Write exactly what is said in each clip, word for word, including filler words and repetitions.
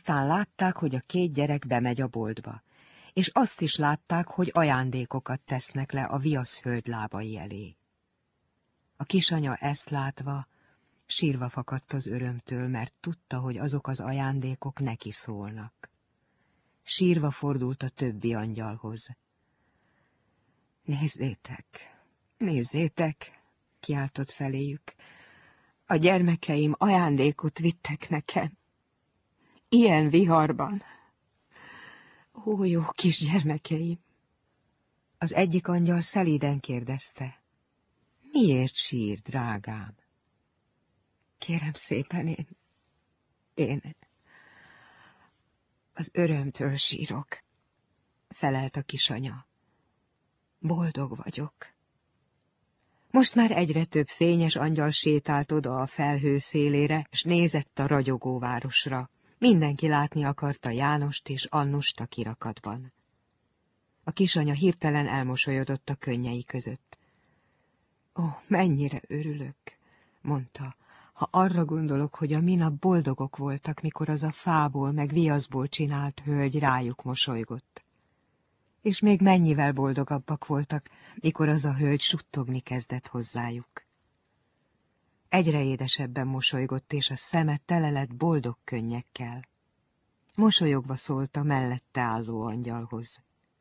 Aztán látták, hogy a két gyerek bemegy a boltba, és azt is látták, hogy ajándékokat tesznek le a viaszhölgy lábai elé. A kisanya ezt látva sírva fakadt az örömtől, mert tudta, hogy azok az ajándékok neki szólnak. Sírva fordult a többi angyalhoz. Nézzétek, nézzétek, kiáltott feléjük, a gyermekeim ajándékot vittek nekem. Ilyen viharban. Ó, jó kis gyermekeim! Az egyik angyal szelíden kérdezte. Miért sír, drágám? Kérem szépen, én... én... az örömtől sírok, felelt a kisanya. Boldog vagyok. Most már egyre több fényes angyal sétált oda a felhő szélére, és nézett a ragyogó városra. Mindenki látni akarta Jánost és Annust a kirakatban. A kisanya hirtelen elmosolyodott a könnyei között. Ó, mennyire örülök, mondta, ha arra gondolok, hogy a minap boldogok voltak, mikor az a fából meg viaszból csinált hölgy rájuk mosolygott. És még mennyivel boldogabbak voltak, mikor az a hölgy suttogni kezdett hozzájuk. Egyre édesebben mosolygott, és a szeme tele lett boldog könnyekkel. Mosolyogva szólt a mellette álló angyalhoz.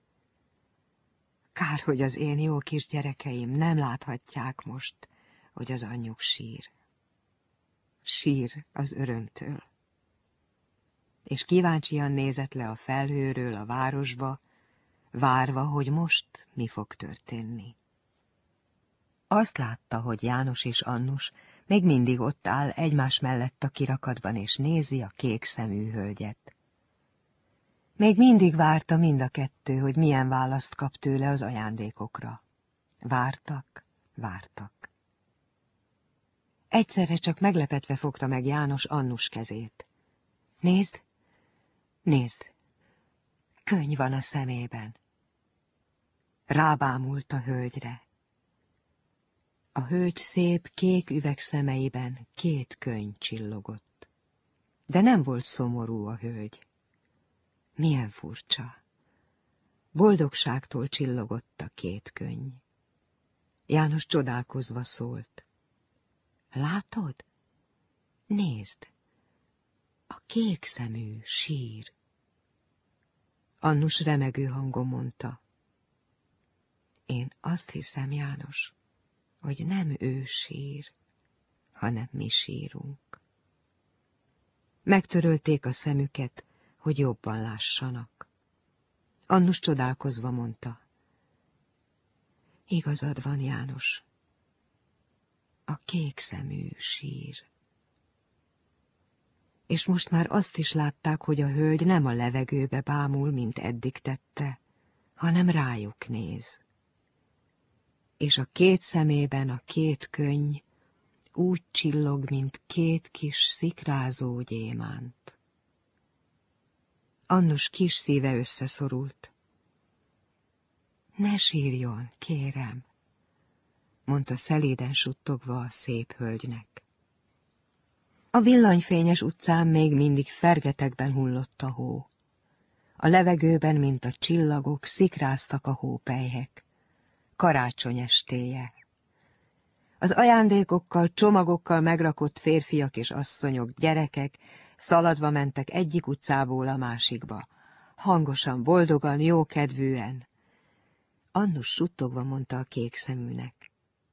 Kár, hogy az én jó kis gyerekeim nem láthatják most, hogy az anyjuk sír. Sír az örömtől. És kíváncsian nézett le a felhőről a városba, várva, hogy most mi fog történni. Azt látta, hogy János és Annus még mindig ott áll egymás mellett a kirakatban, és nézi a kék szemű hölgyet. Még mindig várta mind a kettő, hogy milyen választ kap tőle az ajándékokra. Vártak, vártak. Egyszerre csak meglepetve fogta meg János Annus kezét. Nézd, nézd, könny van a szemében. Rábámult a hölgyre. A hölgy szép kék üvegszemeiben két könny csillogott. De nem volt szomorú a hölgy. Milyen furcsa. Boldogságtól csillogott a két könny. János csodálkozva szólt. Látod? Nézd! A kék szemű sír. Annus remegő hangon mondta. Én azt hiszem, János, hogy nem ő sír, hanem mi sírunk. Megtörölték a szemüket, hogy jobban lássanak. Annus csodálkozva mondta. Igazad van, János. A kék szemű sír. És most már azt is látták, hogy a hölgy nem a levegőbe bámul, mint eddig tette, hanem rájuk néz. És a két szemében a két könny úgy csillog, mint két kis szikrázó gyémánt. Annus kis szíve összeszorult. Ne sírjon, kérem, mondta szelíden suttogva a szép hölgynek. A villanyfényes utcán még mindig fergetekben hullott a hó. A levegőben, mint a csillagok, szikráztak a hópelyhek. Karácsony estéje. Az ajándékokkal, csomagokkal megrakott férfiak és asszonyok, gyerekek szaladva mentek egyik utcából a másikba. Hangosan, boldogan, jókedvűen. Annus suttogva mondta a kék szeműnek.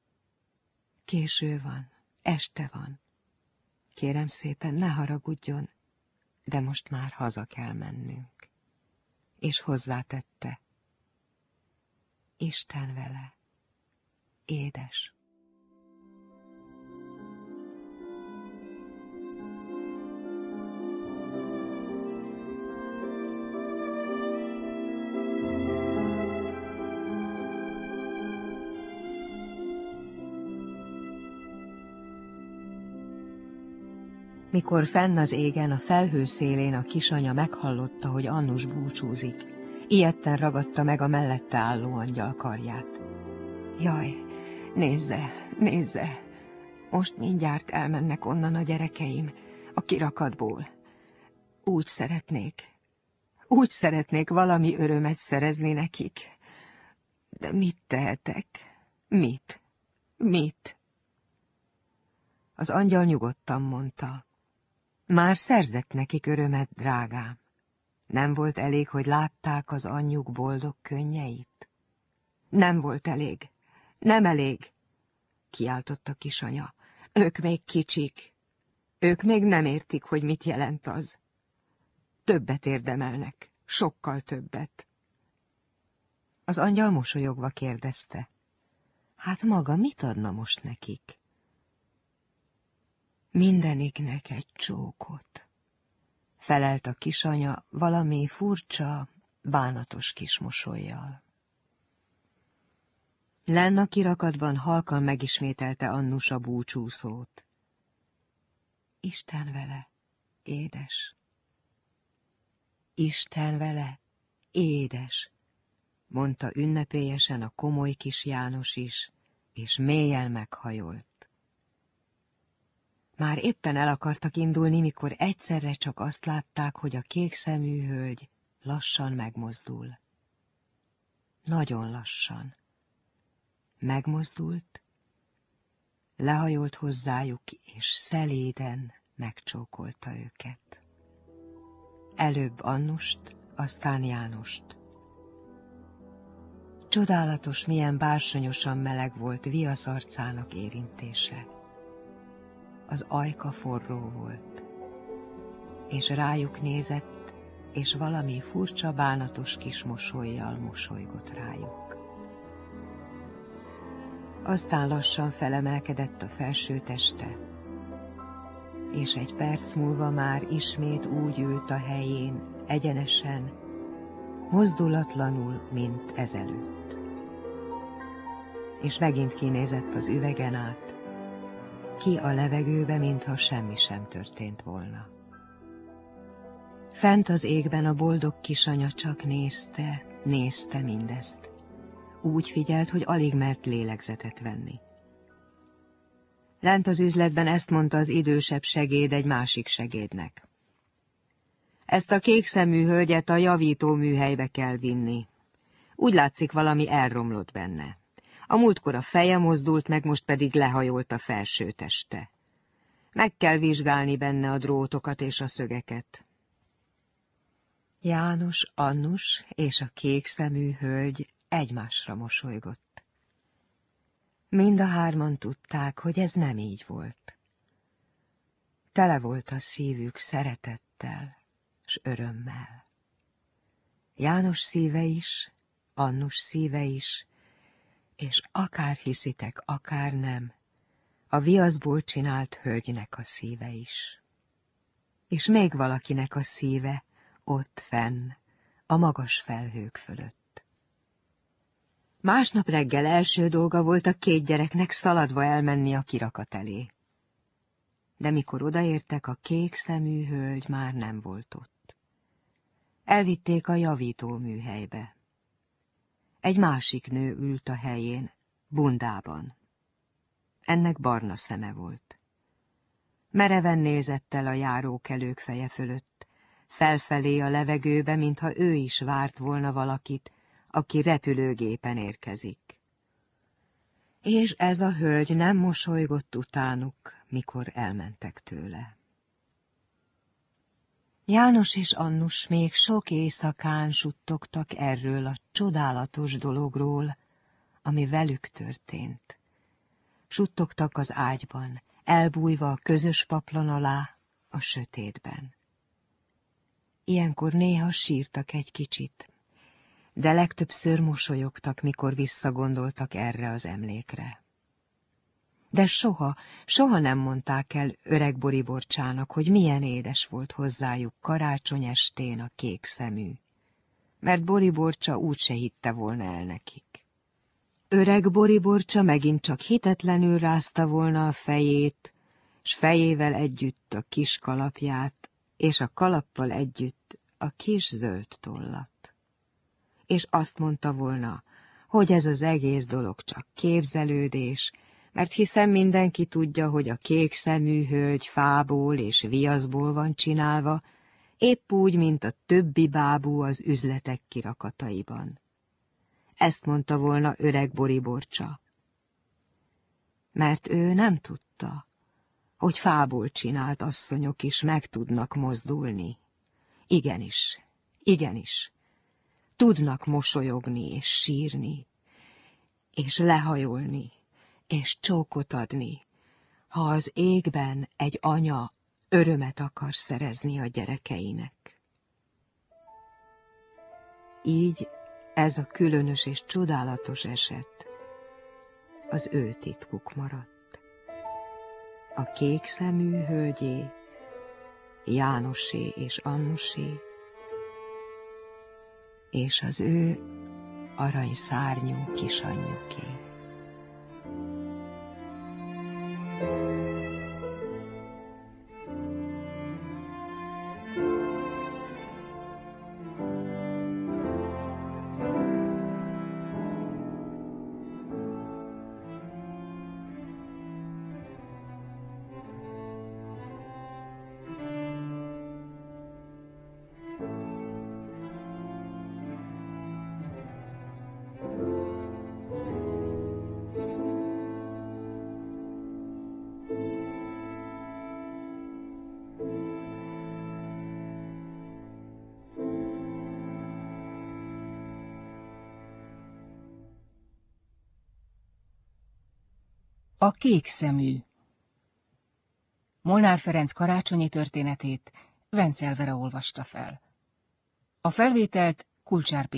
Késő van, este van. Kérem szépen, ne haragudjon, de most már haza kell mennünk. És hozzátette. Isten vele, édes. Mikor fenn az égen, a felhő szélén a kisanya meghallotta, hogy Annus búcsúzik, ijedten ragadta meg a mellette álló angyal karját. Jaj, nézze, nézze, most mindjárt elmennek onnan a gyerekeim, a kirakatból. Úgy szeretnék, úgy szeretnék valami örömet szerezni nekik. De mit tehetek? Mit? Mit? Az angyal nyugodtan mondta. Már szerzett nekik örömet, drágám. Nem volt elég, hogy látták az anyjuk boldog könnyeit? Nem volt elég. Nem elég, kiáltotta kisanya. Ők még kicsik. Ők még nem értik, hogy mit jelent az. Többet érdemelnek, sokkal többet. Az angyal mosolyogva kérdezte. Hát maga mit adna most nekik? Mindeniknek egy csókot, felelt a kisanya valami furcsa, bánatos kis mosollyal. Lenn a kirakatban halkan megismételte Annus a búcsúszót. Isten vele, édes. Isten vele, édes, mondta ünnepélyesen a komoly kis János is, és mélyen meghajolt. Már éppen el akartak indulni, mikor egyszerre csak azt látták, hogy a kékszemű hölgy lassan megmozdul. Nagyon lassan. Megmozdult, lehajolt hozzájuk, és szelíden megcsókolta őket. Előbb Annust, aztán Jánost. Csodálatos, milyen bársonyosan meleg volt viasz arcának érintése. Az ajka forró volt, és rájuk nézett, és valami furcsa, bánatos kis mosollyal mosolygott rájuk. Aztán lassan felemelkedett a felső teste, és egy perc múlva már ismét úgy ült a helyén, egyenesen, mozdulatlanul, mint ezelőtt. És megint kinézett az üvegen át, ki a levegőbe, mintha semmi sem történt volna. Fent az égben a boldog kisanya csak nézte, nézte mindezt. Úgy figyelt, hogy alig mert lélegzetet venni. Lent az üzletben ezt mondta az idősebb segéd egy másik segédnek. Ezt a kékszemű hölgyet a javító műhelybe kell vinni. Úgy látszik, valami elromlott benne. A múltkor a feje mozdult meg, most pedig lehajolt a felső teste. Meg kell vizsgálni benne a drótokat és a szögeket. János, Annus és a kékszemű hölgy egymásra mosolygott. Mind a hárman tudták, hogy ez nem így volt. Tele volt a szívük szeretettel s örömmel. János szíve is, Annus szíve is, és akár hiszitek, akár nem, a viaszból csinált hölgynek a szíve is. És még valakinek a szíve ott fenn, a magas felhők fölött. Másnap reggel első dolga volt a két gyereknek szaladva elmenni a kirakat elé. De mikor odaértek, a kék szemű hölgy már nem volt ott. Elvitték a javító műhelybe. Egy másik nő ült a helyén, bundában. Ennek barna szeme volt. Mereven nézett el a járókelők feje fölött, felfelé a levegőbe, mintha ő is várt volna valakit, aki repülőgépen érkezik. És ez a hölgy nem mosolygott utánuk, mikor elmentek tőle. János és Annus még sok éjszakán suttogtak erről a csodálatos dologról, ami velük történt. Suttogtak az ágyban, elbújva a közös paplon alá, a sötétben. Ilyenkor néha sírtak egy kicsit, de legtöbbször mosolyogtak, mikor visszagondoltak erre az emlékre. De soha, soha nem mondták el öreg Boriborcsának, hogy milyen édes volt hozzájuk karácsony estén a kék szemű, mert Boriborcsa úgyse hitte volna el nekik. Öreg Boriborcsa megint csak hitetlenül rázta volna a fejét, s fejével együtt a kis kalapját, és a kalappal együtt a kis zöld tollat. És azt mondta volna, hogy ez az egész dolog csak képzelődés, mert hiszen mindenki tudja, hogy a kék szemű hölgy fából és viaszból van csinálva, épp úgy, mint a többi bábú az üzletek kirakataiban. Ezt mondta volna öreg Boriborcsa. Mert ő nem tudta, hogy fából csinált asszonyok is meg tudnak mozdulni. Igenis, igenis, tudnak mosolyogni és sírni, és lehajolni, és csókot adni, ha az égben egy anya örömet akar szerezni a gyerekeinek. Így ez a különös és csodálatos eset az ő titkuk maradt. A kékszemű hölgyé, Jánosé és Annusé, és az ő aranyszárnyú kisanyjuké. A kékszemű. Molnár Ferenc karácsonyi történetét Vencel Vera olvasta fel. A felvételt Kulcsár